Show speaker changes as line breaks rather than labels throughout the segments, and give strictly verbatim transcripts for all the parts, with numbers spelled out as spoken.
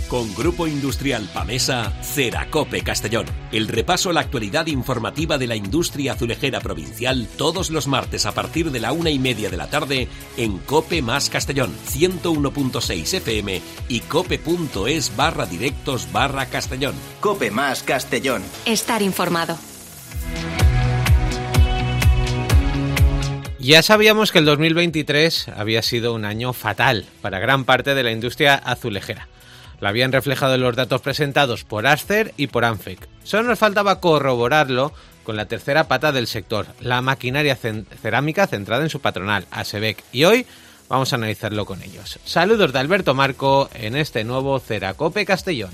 Con Grupo Industrial Pamesa, Ceracope Castellón. El repaso a la actualidad informativa de la industria azulejera provincial todos los martes a partir de la una y media de la tarde en Cope más Castellón, ciento uno punto seis F M y cope.es barra directos barra Castellón.
Cope más Castellón.
Estar informado.
Ya sabíamos que el dos mil veintitrés había sido un año fatal para gran parte de la industria azulejera. Lo habían reflejado en los datos presentados por Ascer y por ANFEC. Solo nos faltaba corroborarlo con la tercera pata del sector, la maquinaria cerámica centrada en su patronal, ASEVEC. Y hoy vamos a analizarlo con ellos. Saludos de Alberto Marco en este nuevo Ceracope Castellón.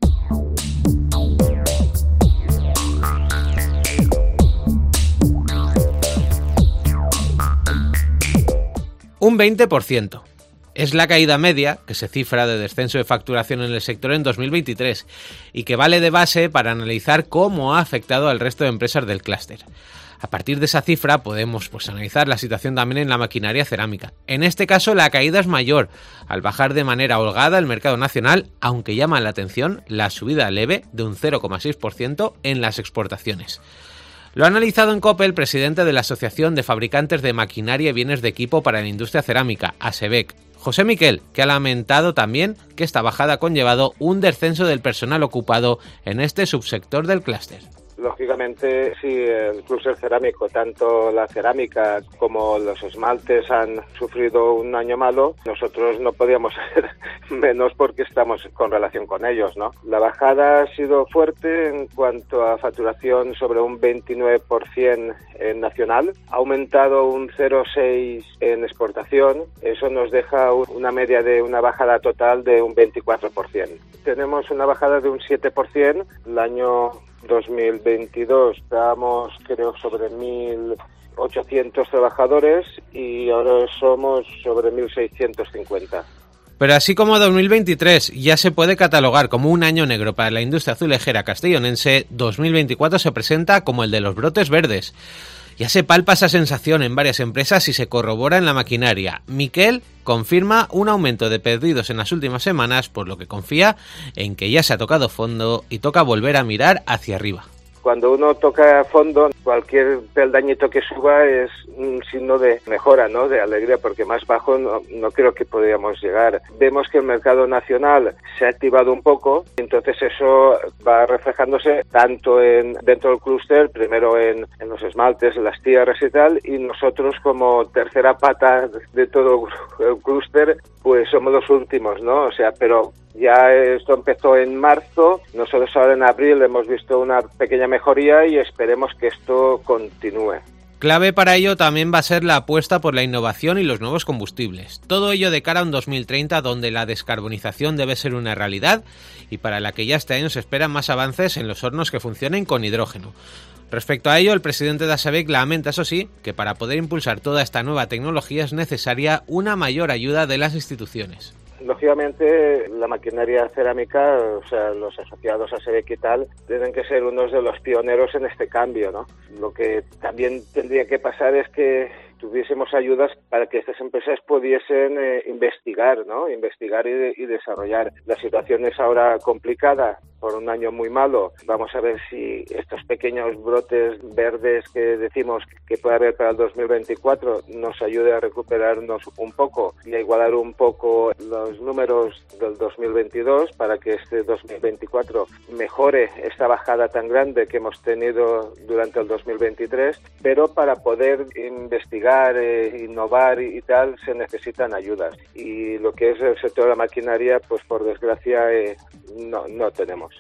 Un veinte por ciento. Es la caída media que se cifra de descenso de facturación en el sector en dos mil veintitrés y que vale de base para analizar cómo ha afectado al resto de empresas del clúster. A partir de esa cifra podemos pues, analizar la situación también en la maquinaria cerámica. En este caso la caída es mayor, al bajar de manera holgada el mercado nacional, aunque llama la atención la subida leve de un cero coma seis por ciento en las exportaciones. Lo ha analizado en COPE el presidente de la Asociación de Fabricantes de Maquinaria y Bienes de Equipo para la Industria Cerámica, ASEVEC, José Miquel, que ha lamentado también que esta bajada ha conllevado un descenso del personal ocupado en este subsector del clúster.
Lógicamente, si el clúster cerámico, tanto la cerámica como los esmaltes han sufrido un año malo, nosotros no podíamos ser menos porque estamos con relación con ellos, ¿no? La bajada ha sido fuerte en cuanto a facturación, sobre un veintinueve por ciento en nacional, ha aumentado un cero coma seis por ciento en exportación, eso nos deja una media de una bajada total de un veinticuatro por ciento. Tenemos una bajada de un siete por ciento, el año dos mil veintidós estábamos creo sobre mil ochocientos trabajadores y ahora somos sobre mil seiscientos cincuenta.
Pero así como dos mil veintitrés ya se puede catalogar como un año negro para la industria azulejera castellonense, dos mil veinticuatro se presenta como el de los brotes verdes. Ya se palpa esa sensación en varias empresas y se corrobora en la maquinaria. Miquel confirma un aumento de pedidos en las últimas semanas, por lo que confía en que ya se ha tocado fondo y toca volver a mirar hacia arriba.
Cuando uno toca a fondo, cualquier peldañito que suba es un signo de mejora, ¿no? De alegría, porque más bajo no, no creo que podríamos llegar. Vemos que el mercado nacional se ha activado un poco, entonces eso va reflejándose tanto en dentro del clúster, primero en, en los esmaltes, en las tierras y tal, y nosotros como tercera pata de todo el clúster, pues somos los últimos, ¿no? O sea, pero ya esto empezó en marzo, nosotros ahora en abril hemos visto una pequeña mejoría y esperemos que esto continúe.
Clave para ello también va a ser la apuesta por la innovación y los nuevos combustibles. Todo ello de cara a un dos mil treinta donde la descarbonización debe ser una realidad y para la que ya este año se esperan más avances en los hornos que funcionen con hidrógeno. Respecto a ello, el presidente de ASEVEC lamenta, eso sí, que para poder impulsar toda esta nueva tecnología es necesaria una mayor ayuda de las instituciones.
Lógicamente, la maquinaria cerámica, o sea, los asociados a ASEVEC y tal, tienen que ser unos de los pioneros en este cambio, ¿no? Lo que también tendría que pasar es que tuviésemos ayudas para que estas empresas pudiesen eh, investigar, ¿no? Investigar y, y desarrollar. La situación es ahora complicada por un año muy malo. Vamos a ver si estos pequeños brotes verdes que decimos que puede haber para el dos mil veinticuatro nos ayude a recuperarnos un poco y a igualar un poco los números del dos mil veintidós para que este dos mil veinticuatro mejore esta bajada tan grande que hemos tenido durante el dos mil veintitrés, pero para poder investigar, eh, innovar y, y tal se necesitan ayudas. Y lo que es el sector de la maquinaria, pues por desgracia eh, no, no tenemos.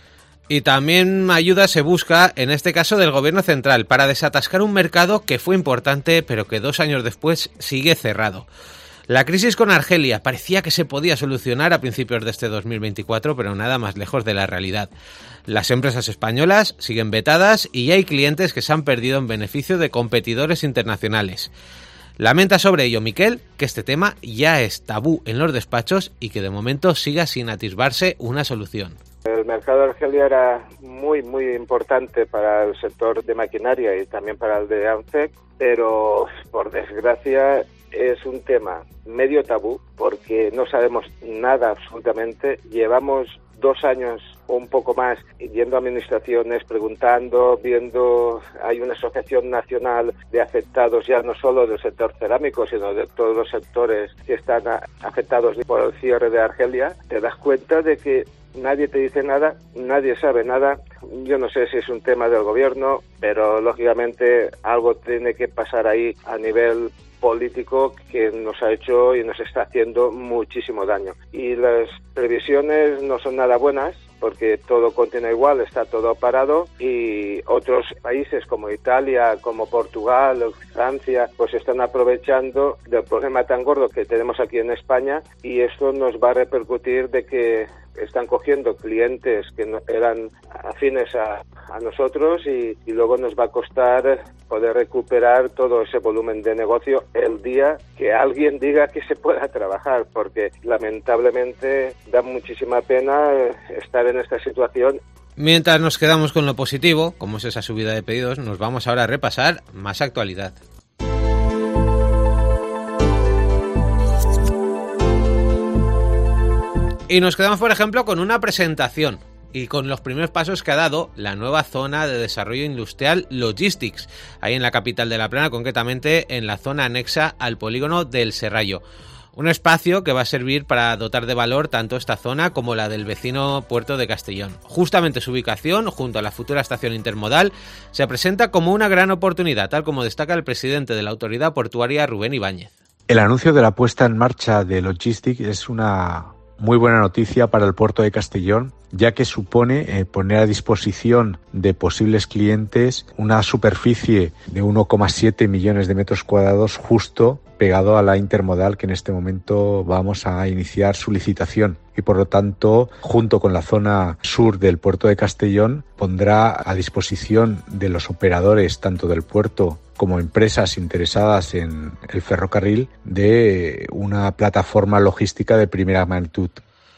Y también ayuda se busca, en este caso del Gobierno central, para desatascar un mercado que fue importante, pero que dos años después sigue cerrado. La crisis con Argelia parecía que se podía solucionar a principios de este dos mil veinticuatro, pero nada más lejos de la realidad. Las empresas españolas siguen vetadas y hay clientes que se han perdido en beneficio de competidores internacionales. Lamenta sobre ello Miquel que este tema ya es tabú en los despachos y que de momento siga sin atisbarse una solución.
El mercado de Argelia era muy, muy importante para el sector de maquinaria y también para el de ANFEC, pero por desgracia es un tema medio tabú porque no sabemos nada absolutamente. Llevamos dos años o un poco más yendo a administraciones, preguntando, viendo. Hay una asociación nacional de afectados ya no solo del sector cerámico, sino de todos los sectores que están afectados por el cierre de Argelia. Te das cuenta de que nadie te dice nada, nadie sabe nada. Yo no sé si es un tema del gobierno, pero lógicamente algo tiene que pasar ahí a nivel político que nos ha hecho y nos está haciendo muchísimo daño. Y las previsiones no son nada buenas porque todo continúa igual, está todo parado y otros países como Italia, como Portugal, Francia, pues están aprovechando del problema tan gordo que tenemos aquí en España y esto nos va a repercutir de que están cogiendo clientes que no, eran afines a, a nosotros y, y luego nos va a costar poder recuperar todo ese volumen de negocio el día que alguien diga que se pueda trabajar, porque lamentablemente da muchísima pena estar en esta situación.
Mientras nos quedamos con lo positivo, como es esa subida de pedidos, nos vamos ahora a repasar más actualidad. Y nos quedamos, por ejemplo, con una presentación y con los primeros pasos que ha dado la nueva zona de desarrollo industrial Logistics, ahí en la capital de La Plana, concretamente en la zona anexa al polígono del Serrallo. Un espacio que va a servir para dotar de valor tanto esta zona como la del vecino puerto de Castellón. Justamente su ubicación, junto a la futura estación intermodal, se presenta como una gran oportunidad, tal como destaca el presidente de la autoridad portuaria, Rubén Ibáñez.
El anuncio de la puesta en marcha de Logistics es una muy buena noticia para el puerto de Castellón, ya que supone eh, poner a disposición de posibles clientes una superficie de uno coma siete millones de metros cuadrados justo pegado a la intermodal que en este momento vamos a iniciar su licitación y por lo tanto junto con la zona sur del puerto de Castellón pondrá a disposición de los operadores tanto del puerto como empresas interesadas en el ferrocarril de una plataforma logística de primera magnitud.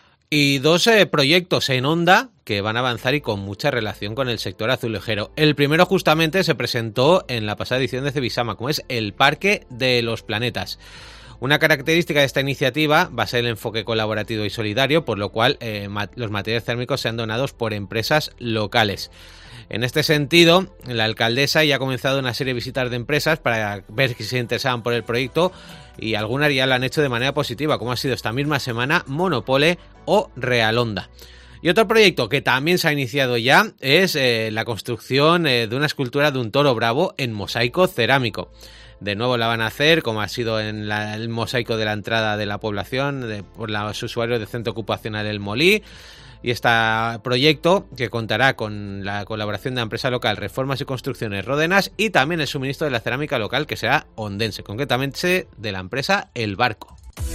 Y dos eh, proyectos en Honda que van a avanzar y con mucha relación con el sector azulejero. El primero justamente se presentó en la pasada edición de Cebisama, como es el Parque de los Planetas. Una característica de esta iniciativa va a ser el enfoque colaborativo y solidario, por lo cual eh, mat- los materiales térmicos sean donados por empresas locales. En este sentido, la alcaldesa ya ha comenzado una serie de visitas de empresas para ver si se interesaban por el proyecto y algunas ya lo han hecho de manera positiva, como ha sido esta misma semana Monopole o Realonda. Y otro proyecto que también se ha iniciado ya es eh, la construcción eh, de una escultura de un toro bravo en mosaico cerámico. De nuevo la van a hacer, como ha sido en la, el mosaico de la entrada de la población, de, por los usuarios del Centro Ocupacional El Molí. Y este proyecto, que contará con la colaboración de la empresa local Reformas y Construcciones Ródenas y también el suministro de la cerámica local, que será ondense, concretamente de la empresa El Barco.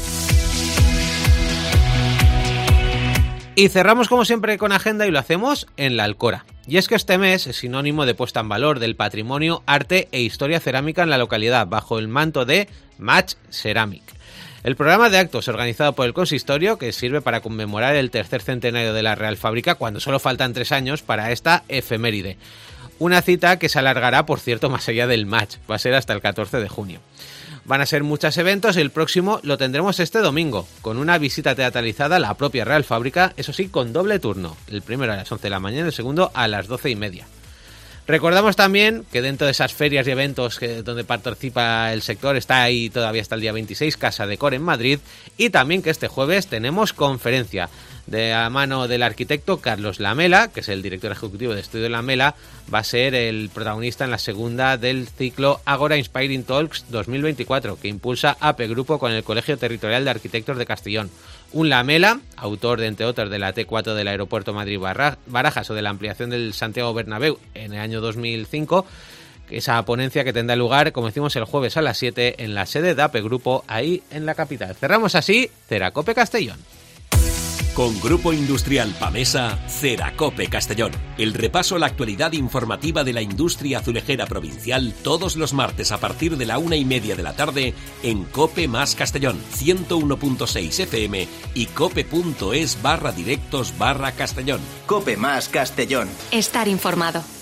Y cerramos como siempre con agenda y lo hacemos en la Alcora. Y es que este mes es sinónimo de puesta en valor del patrimonio, arte e historia cerámica en la localidad, bajo el manto de Match Ceramic. El programa de actos organizado por el consistorio, que sirve para conmemorar el tercer centenario de la Real Fábrica, cuando solo faltan tres años para esta efeméride. Una cita que se alargará, por cierto, más allá del match, va a ser hasta el catorce de junio. Van a ser muchos eventos y el próximo lo tendremos este domingo, con una visita teatralizada a la propia Real Fábrica, eso sí, con doble turno, el primero a las once de la mañana y el segundo a las doce y media. Recordamos también que dentro de esas ferias y eventos que, donde participa el sector está ahí todavía hasta el día veintiséis Casa Decor en Madrid y también que este jueves tenemos conferencia de la mano del arquitecto Carlos Lamela, que es el director ejecutivo de Estudio Lamela, va a ser el protagonista en la segunda del ciclo Agora Inspiring Talks dos mil veinticuatro que impulsa A P E Grupo con el Colegio Territorial de Arquitectos de Castellón. Un Lamela, autor de entre otros de la T cuatro del Aeropuerto Madrid-Barajas o de la ampliación del Santiago Bernabéu en el año dos mil cinco, esa ponencia que tendrá lugar, como decimos, el jueves a las siete en la sede de A P E Grupo, ahí en la capital. Cerramos así Ceracope Castellón.
Con Grupo Industrial Pamesa, Ceracope Castellón. El repaso a la actualidad informativa de la industria azulejera provincial todos los martes a partir de la una y media de la tarde en Cope más Castellón, ciento uno punto seis F M y cope.es barra directos barra Castellón.
Cope más Castellón.
Estar informado.